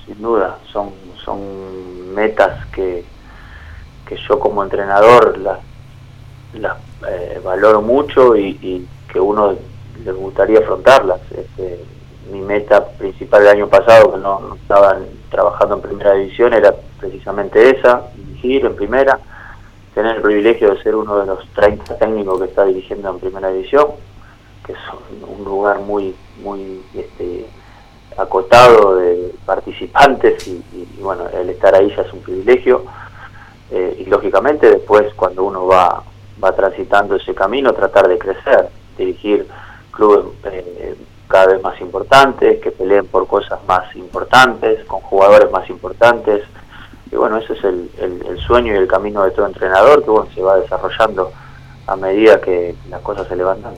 sin duda, son metas que yo como entrenador las valoro mucho y que uno le gustaría afrontarlas. Mi meta principal del año pasado, que no estaba trabajando en primera división, era precisamente esa: dirigir en primera, tener el privilegio de ser uno de los 30 técnicos que está dirigiendo en primera división, que es un lugar muy acotado de participantes y bueno, el estar ahí ya es un privilegio. Y lógicamente después, cuando uno va transitando ese camino, tratar de crecer, dirigir clubes cada vez más importantes, que peleen por cosas más importantes, con jugadores más importantes. Y bueno, ese es el sueño y el camino de todo entrenador, que bueno, se va desarrollando a medida que las cosas se le van dando.